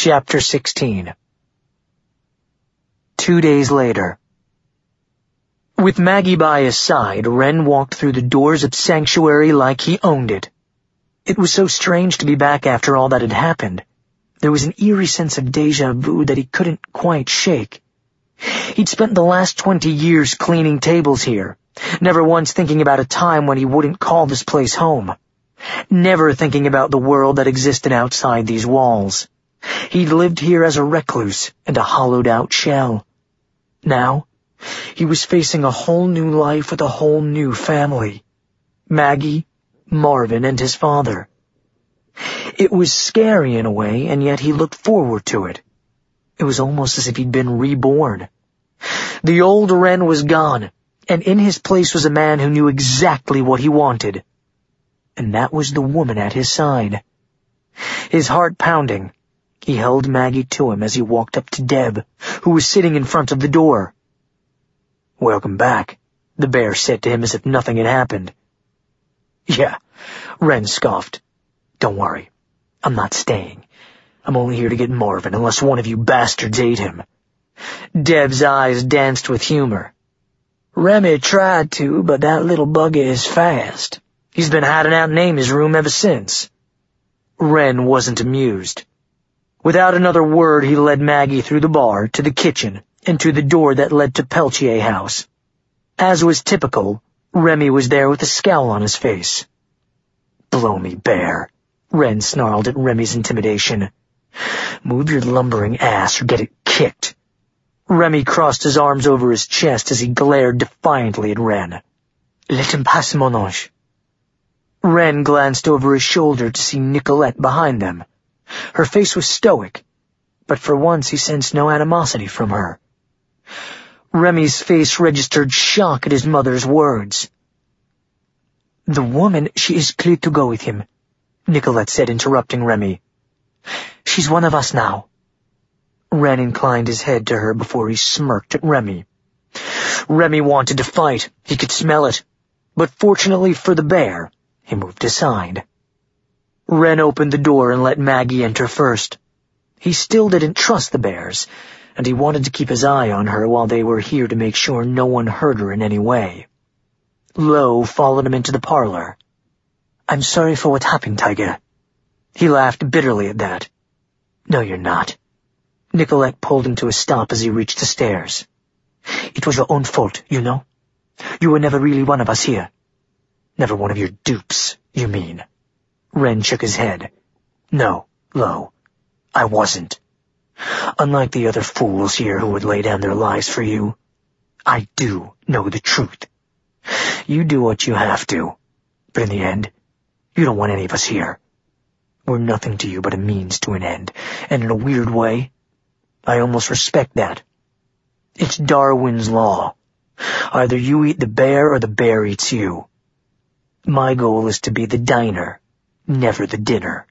Chapter 16. 2 days later. With Maggie by his side, Ren walked through the doors of Sanctuary like he owned it. It was so strange to be back after all that had happened. There was an eerie sense of déjà vu that he couldn't quite shake. He'd spent the last 20 years cleaning tables here, never once thinking about a time when he wouldn't call this place home. Never thinking about the world that existed outside these walls. He'd lived here as a recluse and a hollowed-out shell. Now, he was facing a whole new life with a whole new family. Maggie, Marvin, and his father. It was scary in a way, and yet he looked forward to it. It was almost as if he'd been reborn. The old Ren was gone, and in his place was a man who knew exactly what he wanted. And that was the woman at his side. His heart pounding, he held Maggie to him as he walked up to Deb, who was sitting in front of the door. "Welcome back," the bear said to him as if nothing had happened. "Yeah," Ren scoffed. "Don't worry. I'm not staying. I'm only here to get Marvin, unless one of you bastards ate him." Deb's eyes danced with humor. "Remy tried to, but that little bugger is fast. He's been hiding out in Amy's room ever since." Ren wasn't amused. Without another word, he led Maggie through the bar, to the kitchen, and to the door that led to Peltier House. As was typical, Remy was there with a scowl on his face. "Blow me, bear," Ren snarled at Remy's intimidation. "Move your lumbering ass or get it kicked." Remy crossed his arms over his chest as he glared defiantly at Ren. "Let him pass, mon ange." Ren glanced over his shoulder to see Nicolette behind them. Her face was stoic, but for once he sensed no animosity from her. Remy's face registered shock at his mother's words. "The woman, she is clear to go with him," Nicolette said, interrupting Remy. "She's one of us now." Ren inclined his head to her before he smirked at Remy. Remy wanted to fight. He could smell it. But fortunately for the bear, he moved aside. Ren opened the door and let Maggie enter first. He still didn't trust the bears, and he wanted to keep his eye on her while they were here to make sure no one hurt her in any way. Lo followed him into the parlor. "I'm sorry for what happened, Tiger." He laughed bitterly at that. "No, you're not." Nicolette pulled him to a stop as he reached the stairs. "It was your own fault, you know. You were never really one of us here." "Never one of your dupes, you mean?" Ren shook his head. "No, Lo, I wasn't. Unlike the other fools here who would lay down their lives for you, I do know the truth. You do what you have to, but in the end, you don't want any of us here. We're nothing to you but a means to an end, and in a weird way, I almost respect that. It's Darwin's law. Either you eat the bear or the bear eats you. My goal is to be the diner, never the dinner."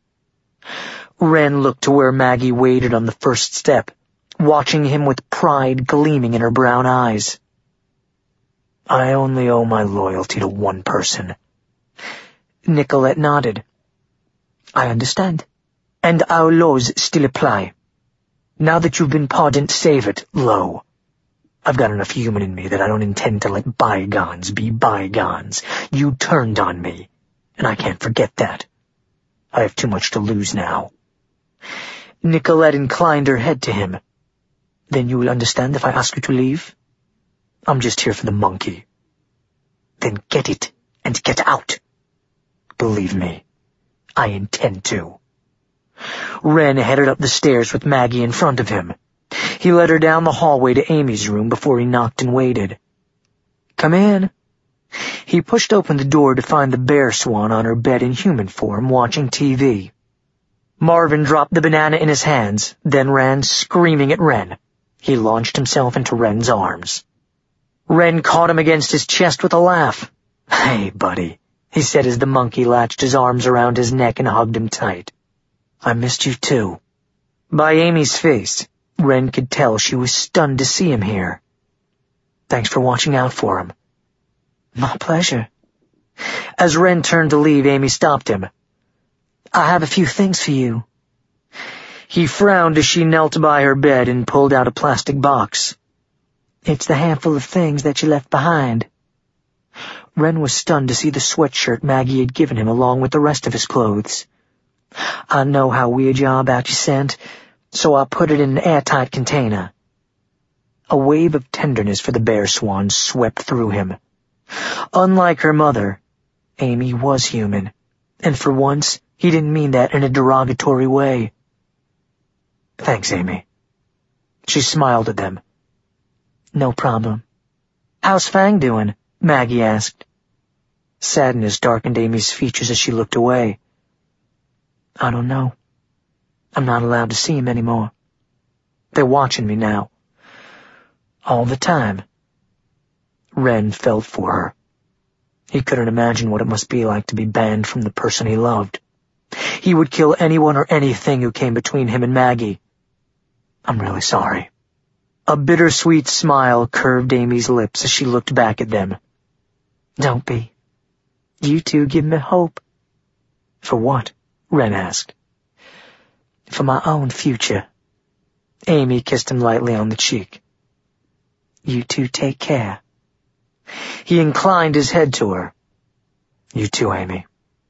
Ren looked to where Maggie waited on the first step, watching him with pride gleaming in her brown eyes. "I only owe my loyalty to one person." Nicolette nodded. "I understand. And our laws still apply. Now that you've been pardoned, save it, Lo. I've got enough human in me that I don't intend to let bygones be bygones. You turned on me, and I can't forget that. I have too much to lose now." Nicolette inclined her head to him. "Then you will understand if I ask you to leave?" "I'm just here for the monkey." "Then get it, and get out." "Believe me, I intend to." Ren headed up the stairs with Maggie in front of him. He led her down the hallway to Amy's room before he knocked and waited. "Come in." He pushed open the door to find the bear swan on her bed in human form, watching TV. Marvin dropped the banana in his hands, then ran screaming at Ren. He launched himself into Ren's arms. Ren caught him against his chest with a laugh. "Hey, buddy," he said as the monkey latched his arms around his neck and hugged him tight. "I missed you too." By Amy's face, Ren could tell she was stunned to see him here. "Thanks for watching out for him." "My pleasure." As Ren turned to leave, Amy stopped him. "I have a few things for you." He frowned as she knelt by her bed and pulled out a plastic box. "It's the handful of things that you left behind." Wren was stunned to see the sweatshirt Maggie had given him along with the rest of his clothes. "I know how weird you are about your scent, so I put it in an airtight container." A wave of tenderness for the bear swan swept through him. Unlike her mother, Amy was human, and for once he didn't mean that in a derogatory way. "Thanks, Amy." She smiled at them. "No problem." "How's Fang doing?" Maggie asked. Sadness darkened Amy's features as she looked away. "I don't know. I'm not allowed to see him anymore. They're watching me now. All the time." Wren felt for her. He couldn't imagine what it must be like to be banned from the person he loved. He would kill anyone or anything who came between him and Maggie. "I'm really sorry." A bittersweet smile curved Amy's lips as she looked back at them. "Don't be. You two give me hope." "For what?" Wren asked. "For my own future." Amy kissed him lightly on the cheek. "You two take care." He inclined his head to her. "You too, Amy."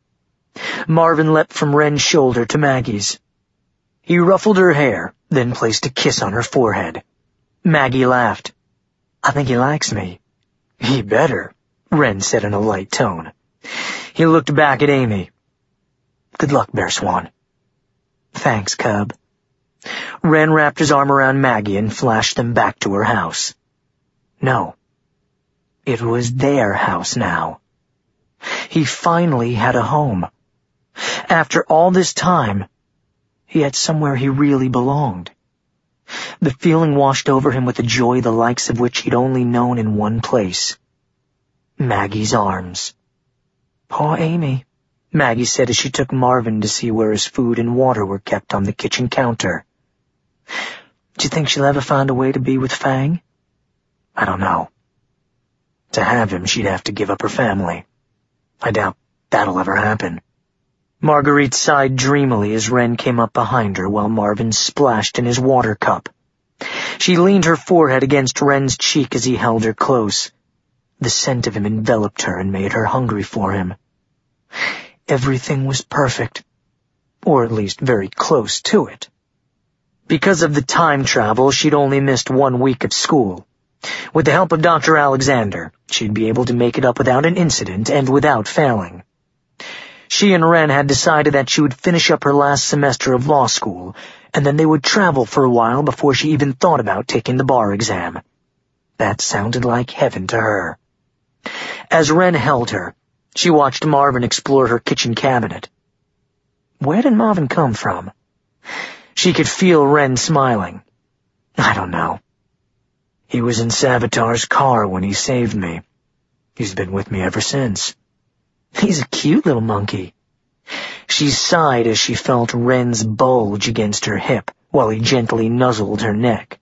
Marvin leapt from Wren's shoulder to Maggie's. He ruffled her hair, then placed a kiss on her forehead. Maggie laughed. "I think he likes me." "He better," Wren said in a light tone. He looked back at Amy. "Good luck, Bear Swan." "Thanks, Cub." Wren wrapped his arm around Maggie and flashed them back to her house. No. It was their house now. He finally had a home. After all this time, he had somewhere he really belonged. The feeling washed over him with a joy the likes of which he'd only known in one place. Maggie's arms. "Poor Amy," Maggie said as she took Marvin to see where his food and water were kept on the kitchen counter. "Do you think she'll ever find a way to be with Fang?" "I don't know. To have him, she'd have to give up her family. I doubt that'll ever happen." Marguerite sighed dreamily as Wren came up behind her while Marvin splashed in his water cup. She leaned her forehead against Wren's cheek as he held her close. The scent of him enveloped her and made her hungry for him. Everything was perfect, or at least very close to it. Because of the time travel, she'd only missed 1 week of school. With the help of Dr. Alexander, she'd be able to make it up without an incident and without failing. She and Wren had decided that she would finish up her last semester of law school, and then they would travel for a while before she even thought about taking the bar exam. That sounded like heaven to her. As Wren held her, she watched Marvin explore her kitchen cabinet. Where did Marvin come from? She could feel Wren smiling. "I don't know. He was in Savitar's car when he saved me. He's been with me ever since." "He's a cute little monkey." She sighed as she felt Wren's bulge against her hip while he gently nuzzled her neck.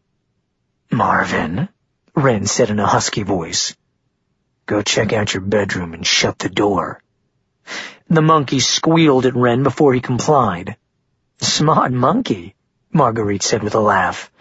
"Marvin," Wren said in a husky voice, "go check out your bedroom and shut the door." The monkey squealed at Wren before he complied. "Smart monkey," Marguerite said with a laugh.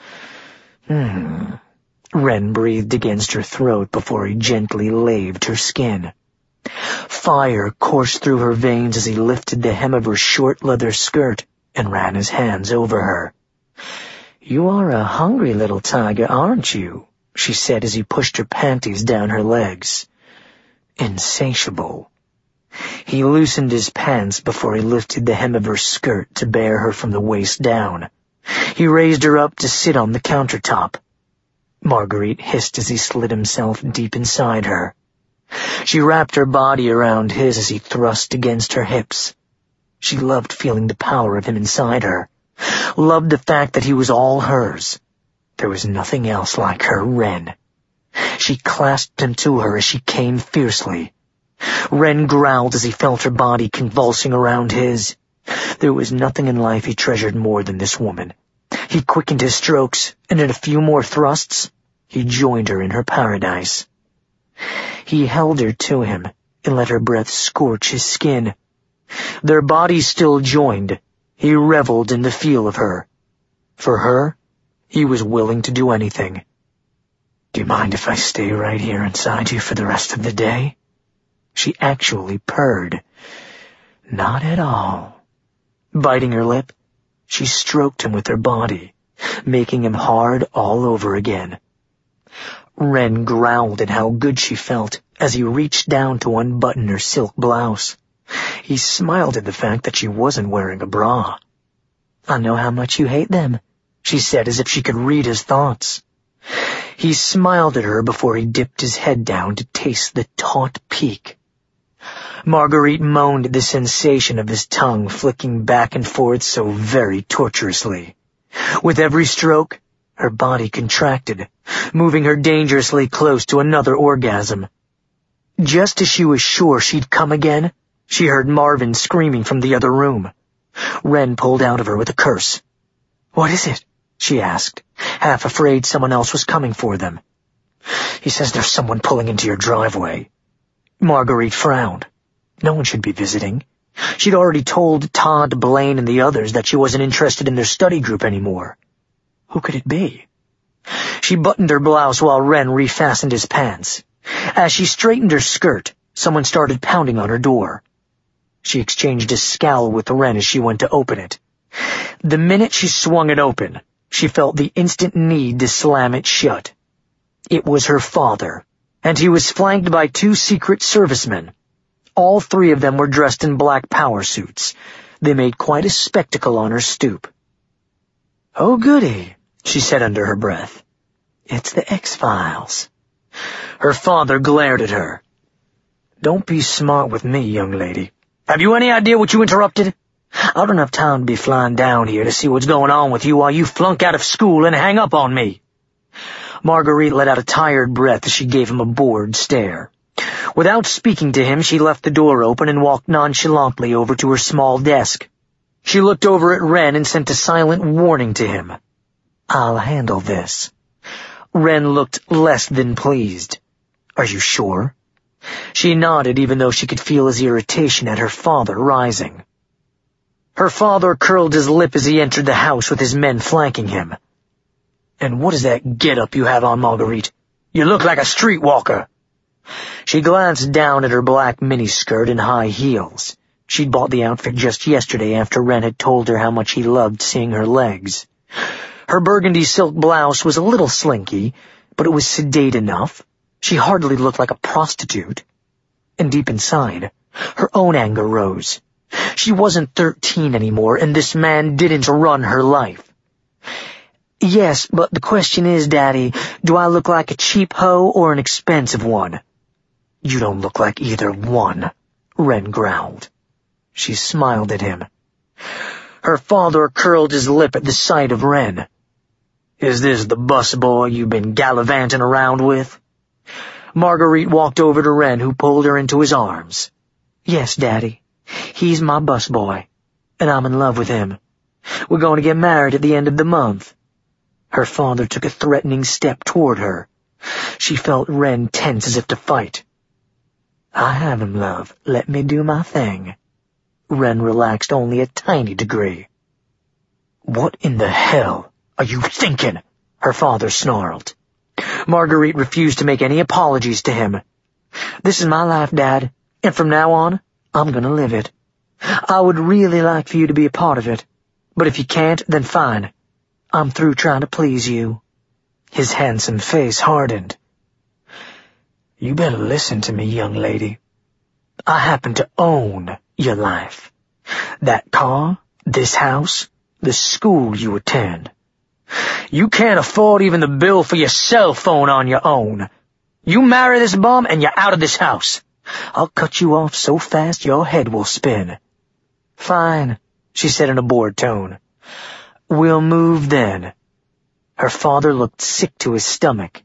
Wren breathed against her throat before he gently laved her skin. Fire coursed through her veins as he lifted the hem of her short leather skirt and ran his hands over her. "You are a hungry little tiger, aren't you?" she said as he pushed her panties down her legs. Insatiable. He loosened his pants before he lifted the hem of her skirt to bear her from the waist down. He raised her up to sit on the countertop. Marguerite hissed as he slid himself deep inside her. She wrapped her body around his as he thrust against her hips. She loved feeling the power of him inside her, loved the fact that he was all hers. There was nothing else like her, Wren. She clasped him to her as she came fiercely. Wren growled as he felt her body convulsing around his. There was nothing in life he treasured more than this woman. He quickened his strokes, and in a few more thrusts, he joined her in her paradise. He held her to him and let her breath scorch his skin. Their bodies still joined. He reveled in the feel of her, For her, he was willing to do anything. "Do you mind if I stay right here inside you for the rest of the day?" She actually purred. "Not at all." Biting her lip, she stroked him with her body, making him hard all over again. Ren growled at how good she felt as he reached down to unbutton her silk blouse. He smiled at the fact that she wasn't wearing a bra. "I know how much you hate them," she said as if she could read his thoughts. He smiled at her before he dipped his head down to taste the taut peak. Marguerite moaned at the sensation of his tongue flicking back and forth so very torturously. With every stroke, her body contracted, moving her dangerously close to another orgasm. Just as she was sure she'd come again, she heard Marvin screaming from the other room. Ren pulled out of her with a curse. "What is it?" she asked, half afraid someone else was coming for them. "He says there's someone pulling into your driveway." Marguerite frowned. No one should be visiting. She'd already told Todd, Blaine, and the others that she wasn't interested in their study group anymore. Who could it be? She buttoned her blouse while Ren refastened his pants. As she straightened her skirt, someone started pounding on her door. She exchanged a scowl with Ren as she went to open it. The minute she swung it open, she felt the instant need to slam it shut. It was her father, and he was flanked by 2 Secret Servicemen. All 3 of them were dressed in black power suits. They made quite a spectacle on her stoop. "Oh, goody," she said under her breath. "It's the X-Files." Her father glared at her. "Don't be smart with me, young lady. Have you any idea what you interrupted? I don't have time to be flying down here to see what's going on with you while you flunk out of school and hang up on me." Marguerite let out a tired breath as she gave him a bored stare. Without speaking to him, she left the door open and walked nonchalantly over to her small desk. She looked over at Ren and sent a silent warning to him. "I'll handle this." Ren looked less than pleased. "Are you sure?" She nodded, even though she could feel his irritation at her father rising. Her father curled his lip as he entered the house with his men flanking him. "And what is that get-up you have on, Marguerite? You look like a streetwalker." She glanced down at her black miniskirt and high heels. She'd bought the outfit just yesterday after Ren had told her how much he loved seeing her legs. Her burgundy silk blouse was a little slinky, but it was sedate enough. She hardly looked like a prostitute. And deep inside, her own anger rose. She wasn't 13 anymore, and this man didn't run her life. "Yes, but the question is, Daddy, do I look like a cheap hoe or an expensive one?" "You don't look like either one," Ren growled. She smiled at him. Her father curled his lip at the sight of Ren. "Is this the busboy you've been gallivanting around with?" Marguerite walked over to Ren, who pulled her into his arms. "Yes, Daddy. He's my busboy, and I'm in love with him. We're going to get married at the end of the month." Her father took a threatening step toward her. She felt Ren tense as if to fight. "I have him, love. Let me do my thing." Ren relaxed only a tiny degree. "What in the hell are you thinking?" her father snarled. Marguerite refused to make any apologies to him. "This is my life, Dad, and from now on, I'm gonna live it. I would really like for you to be a part of it, but if you can't, then fine. I'm through trying to please you." His handsome face hardened. "You better listen to me, young lady. I happen to own your life. That car, this house, the school you attend. You can't afford even the bill for your cell phone on your own. You marry this bum and you're out of this house. I'll cut you off so fast your head will spin." "Fine," she said in a bored tone. "We'll move then." Her father looked sick to his stomach.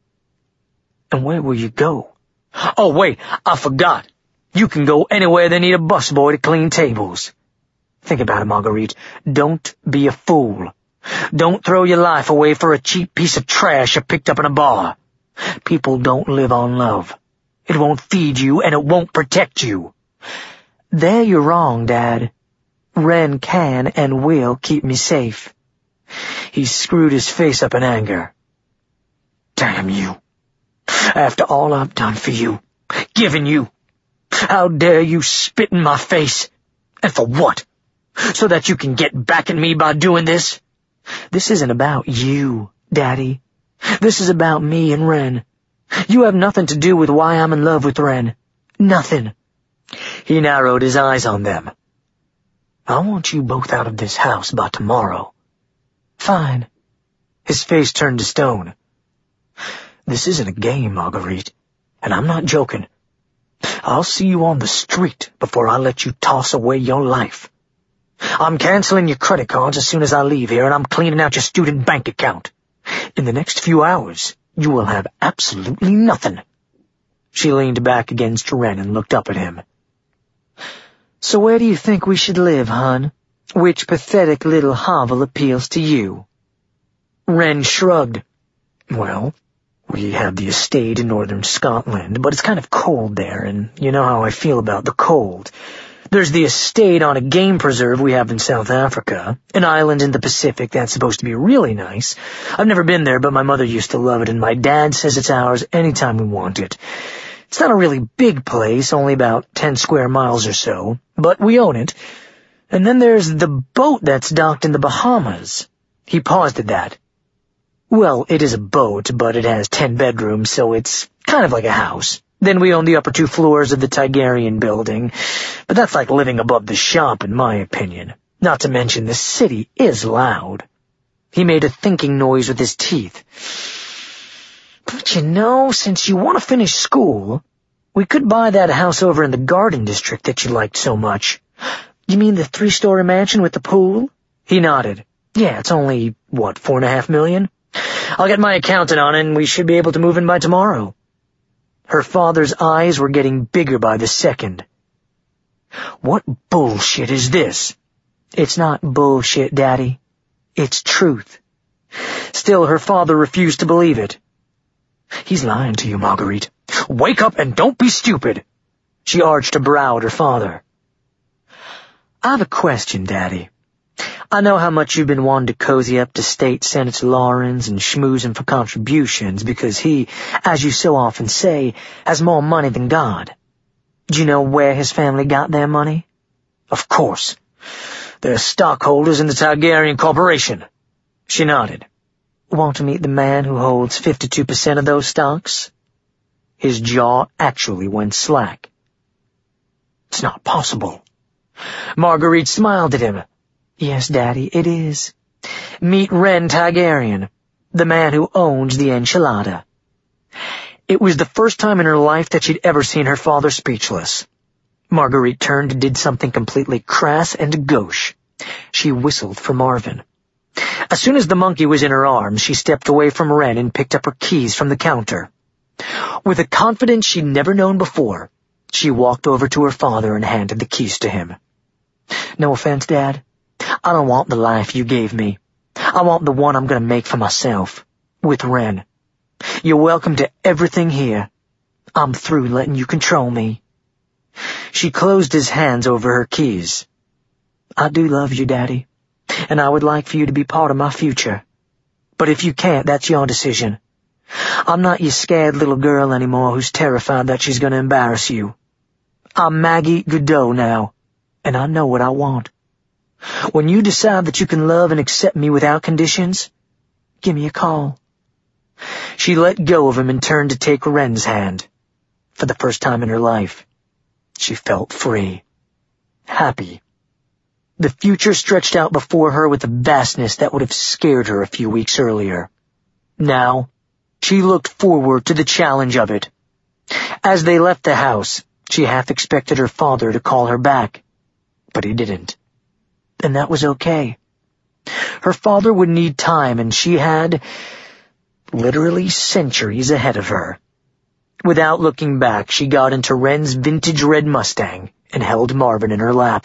"And where will you go?" "Oh, wait, I forgot. You can go anywhere they need a busboy to clean tables." "Think about it, Marguerite. Don't be a fool. Don't throw your life away for a cheap piece of trash you picked up in a bar. People don't live on love. It won't feed you, and it won't protect you." "There you're wrong, Dad. Ren can and will keep me safe." He screwed his face up in anger. Damn you. After all I've done for you, given you, how dare you spit in my face? And for what? So that you can get back at me by doing this? This isn't about you, Daddy. This is about me and Ren. You have nothing to do with why I'm in love with Ren. Nothing. He narrowed his eyes on them. I want you both out of this house by tomorrow. Fine. His face turned to stone. This isn't a game, Marguerite, and I'm not joking. I'll see you on the street before I let you toss away your life. I'm canceling your credit cards as soon as I leave here, and I'm cleaning out your student bank account. In the next few hours, you will have absolutely nothing. She leaned back against Ren and looked up at him. So where do you think we should live, hon? Which pathetic little hovel appeals to you? Ren shrugged. Well, we have the estate in northern Scotland, but it's kind of cold there, and you know how I feel about the cold. There's the estate on a game preserve we have in South Africa, an island in the Pacific that's supposed to be really nice. I've never been there, but my mother used to love it, and my dad says it's ours anytime we want it. It's not a really big place, only about 10 square miles or so, but we own it. And then there's the boat that's docked in the Bahamas. He paused at that. Well, it is a boat, but it has 10 bedrooms, so it's kind of like a house. Then we own the upper 2 floors of the Tigerian building, but that's like living above the shop, in my opinion. Not to mention the city is loud. He made a thinking noise with his teeth. But you know, since you want to finish school, we could buy that house over in the Garden District that you liked so much. You mean the 3-story mansion with the pool? He nodded. Yeah, it's only, $4.5 million? I'll get my accountant on it, and we should be able to move in by tomorrow. Her father's eyes were getting bigger by the second. What bullshit is this? It's not bullshit, Daddy. It's truth. Still, her father refused to believe it. He's lying to you, Marguerite. Wake up and don't be stupid. She arched a brow at her father. I have a question, Daddy. I know how much you've been wanting to cozy up to State Senator Lawrence and schmooze him for contributions because he, as you so often say, has more money than God. Do you know where his family got their money? Of course. They're stockholders in the Tigerian Corporation. She nodded. Want to meet the man who holds 52% of those stocks? His jaw actually went slack. It's not possible. Marguerite smiled at him. Yes, Daddy, it is. Meet Ren Tigerian, the man who owns the enchilada. It was the first time in her life that she'd ever seen her father speechless. Marguerite turned and did something completely crass and gauche. She whistled for Marvin. As soon as the monkey was in her arms, she stepped away from Ren and picked up her keys from the counter. With a confidence she'd never known before, she walked over to her father and handed the keys to him. No offense, Dad. I don't want the life you gave me. I want the one I'm going to make for myself, with Ren. You're welcome to everything here. I'm through letting you control me. She closed his hands over her keys. I do love you, Daddy, and I would like for you to be part of my future. But if you can't, that's your decision. I'm not your scared little girl anymore who's terrified that she's going to embarrass you. I'm Maggie Godot now, and I know what I want. When you decide that you can love and accept me without conditions, give me a call. She let go of him and turned to take Ren's hand. For the first time in her life, she felt free, happy. The future stretched out before her with a vastness that would have scared her a few weeks earlier. Now, she looked forward to the challenge of it. As they left the house, she half expected her father to call her back, but he didn't. And that was okay. Her father would need time, and she had literally centuries ahead of her. Without looking back, she got into Ren's vintage red Mustang and held Marvin in her lap.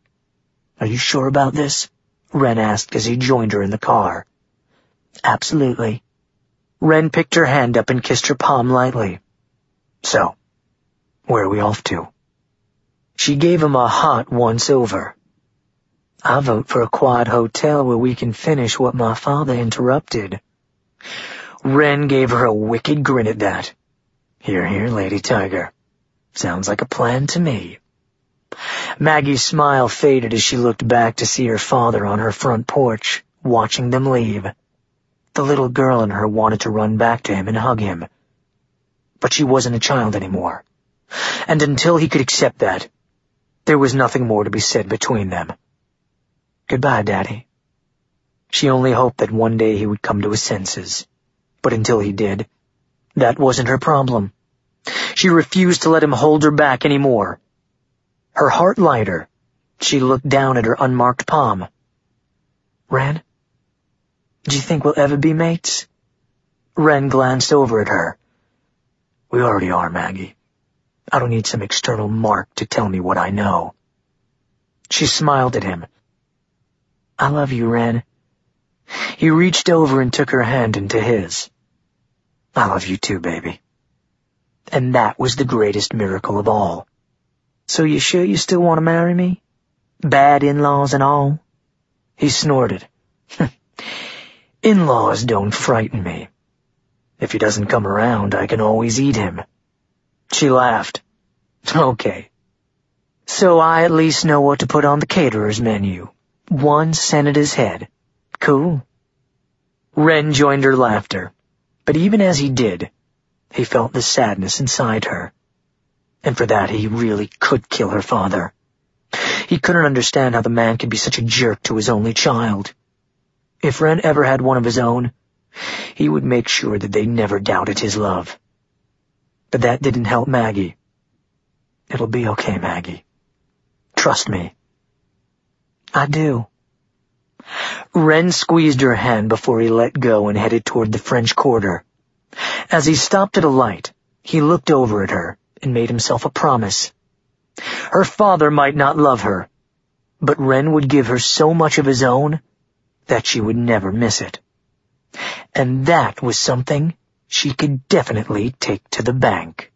Are you sure about this? Ren asked as he joined her in the car. Absolutely. Ren picked her hand up and kissed her palm lightly. So, where are we off to? She gave him a hot once-over. I vote for a quiet hotel where we can finish what my father interrupted. Wren gave her a wicked grin at that. Hear, hear, Lady Tiger. Sounds like a plan to me. Maggie's smile faded as she looked back to see her father on her front porch, watching them leave. The little girl in her wanted to run back to him and hug him. But she wasn't a child anymore. And until he could accept that, there was nothing more to be said between them. Goodbye, Daddy. She only hoped that one day he would come to his senses. But until he did, that wasn't her problem. She refused to let him hold her back anymore. Her heart lighter, she looked down at her unmarked palm. Wren, do you think we'll ever be mates? Wren glanced over at her. We already are, Maggie. I don't need some external mark to tell me what I know. She smiled at him. I love you, Wren. He reached over and took her hand into his. I love you too, baby. And that was the greatest miracle of all. So you sure you still want to marry me? Bad in-laws and all? He snorted. In-laws don't frighten me. If he doesn't come around, I can always eat him. She laughed. Okay. So I at least know what to put on the caterer's menu. 1 senator's head. Cool. Wren joined her laughter, but even as he did, he felt the sadness inside her. And for that he really could kill her father. He couldn't understand how the man could be such a jerk to his only child. If Wren ever had one of his own, he would make sure that they never doubted his love. But that didn't help Maggie. It'll be okay, Maggie. Trust me. I do. Wren squeezed her hand before he let go and headed toward the French Quarter. As he stopped at a light, he looked over at her and made himself a promise. Her father might not love her, but Wren would give her so much of his own that she would never miss it. And that was something she could definitely take to the bank.